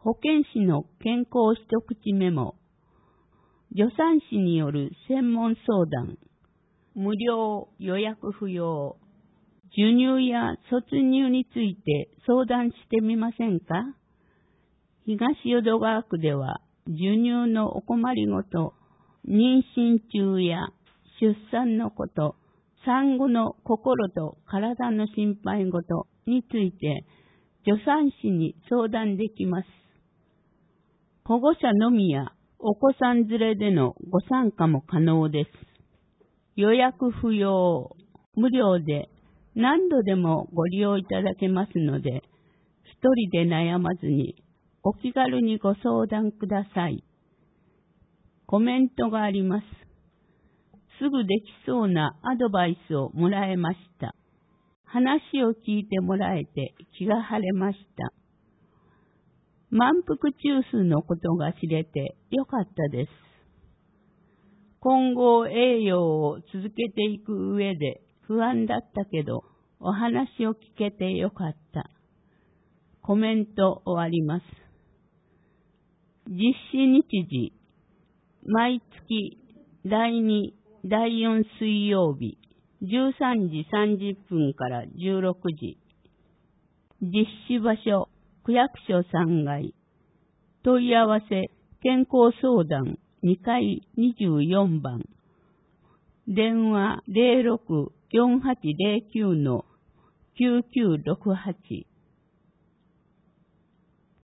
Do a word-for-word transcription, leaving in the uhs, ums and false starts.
保健師の健康一口メモ、助産師による専門相談、無料予約不要、授乳や卒乳について相談してみませんか？東淀川区では授乳のお困りごと、妊娠中や出産のこと、産後の心と体の心配事について助産師に相談できます。保護者のみやお子さん連れでのご参加も可能です。予約不要、無料で何度でもご利用いただけますので、一人で悩まずにお気軽にご相談ください。コメントがあります。すぐできそうなアドバイスをもらえました。話を聞いてもらえて気が晴れました。満腹中枢のことが知れてよかったです。今後栄養を続けていく上で不安だったけど、お話を聞けてよかった。コメント終わります。実施日時、毎月だいに、だいよん水曜日、じゅうさんじさんじゅっぷんからじゅうろくじ。実施場所、区役所さんがい。問い合わせ、健康相談にかいにじゅうよんばん。電話 ゼロろく よんはちゼロきゅう のきゅうきゅうろくはち。